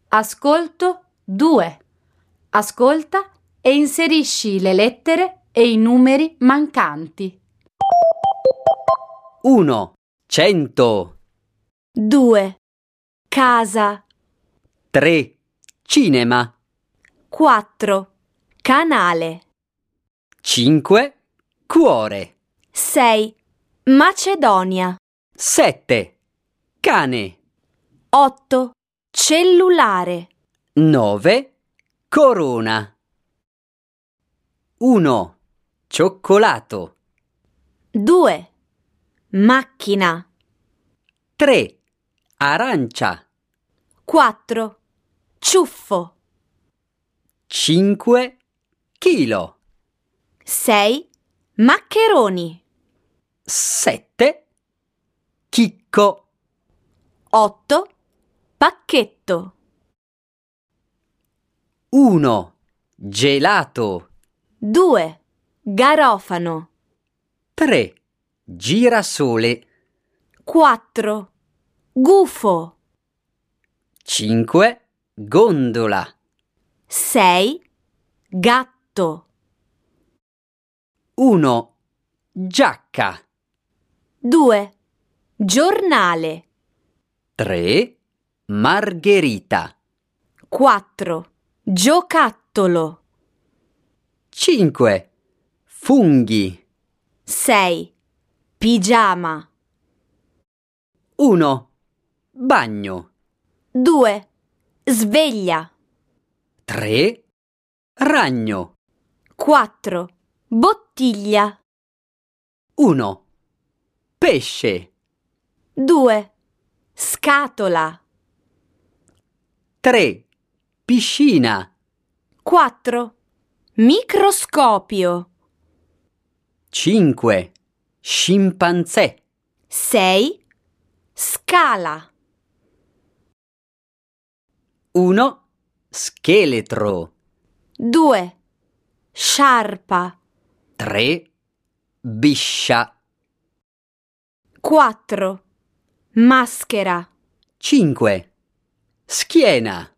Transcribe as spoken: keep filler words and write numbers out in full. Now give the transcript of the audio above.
Ascolto due. Ascolta e inserisci le lettere e i numeri mancanti. uno. Cento. due. Casa. tre. Cinema. quattro. Canale. cinque. Cuore. sei. Macedonia. sette. Cane. otto. Cellulare. nove. Corona. uno. Cioccolato. due. Macchina. tre. Arancia. quattro. Ciuffo. cinque. Chilo. sei. Maccheroni. sette. Chicco. otto. Pacchetto. uno. Gelato. due. Garofano. tre. Girasole. quattro. Gufo. cinque. Gondola. sei. Gatto. uno. Giacca. due. Giornale. tre. Margherita. quattro. Giocattolo. cinque. Funghi. sei. Pigiama. uno. Bagno. due. Sveglia. tre. Ragno. quattro. Bottiglia. uno. Pesce. due. Scatola. tre. Piscina. quattro. Microscopio. cinque. Scimpanzé. sei. Scala. uno. Scheletro. due. Sciarpa. tre. Biscia. quattro. Maschera. cinque. Schiena.